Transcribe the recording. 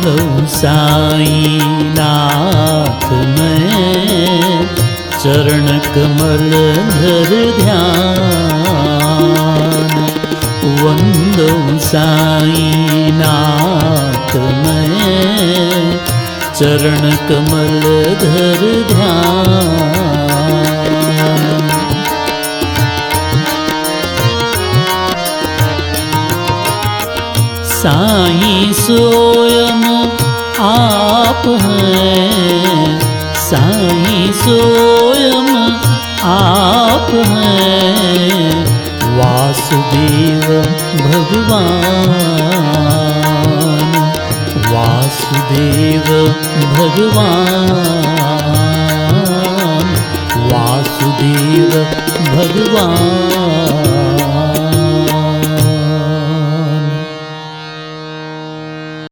वंदऊ साई नाथ मैं चरण कमल धर ध्यान। वंदऊ साई नाथ मैं चरण कमल धर ध्यान। साईं स्वयं आप हैं, साईं स्वयं आप हैं, वासुदेव भगवान, वासुदेव भगवान, वासुदेव भगवान।